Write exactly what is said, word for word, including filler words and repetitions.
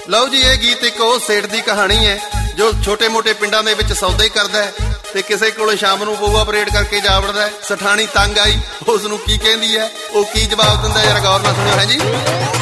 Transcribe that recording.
ਲਓ ਜੀ, ਇਹ ਗੀਤ ਇੱਕ ਉਹ ਸੇਠ ਦੀ ਕਹਾਣੀ ਹੈ ਜੋ ਛੋਟੇ ਮੋਟੇ ਪਿੰਡਾਂ ਦੇ ਵਿੱਚ ਸੌਦੇ ਕਰਦਾ ਹੈ ਤੇ ਕਿਸੇ ਕੋਲ ਸ਼ਾਮ ਨੂੰ ਪਊਆ ਪਰੇਡ ਕਰਕੇ ਜਾ ਵੜਦਾ ਹੈ। ਸਠਾਣੀ ਤੰਗ ਆਈ, ਉਸ ਨੂੰ ਕੀ ਕਹਿੰਦੀ ਹੈ, ਉਹ ਕੀ ਜਵਾਬ ਦਿੰਦਾ, ਯਾਰ ਗੌਰ ਨਾਲ ਸੁਣਿਓ ਹੈ ਜੀ।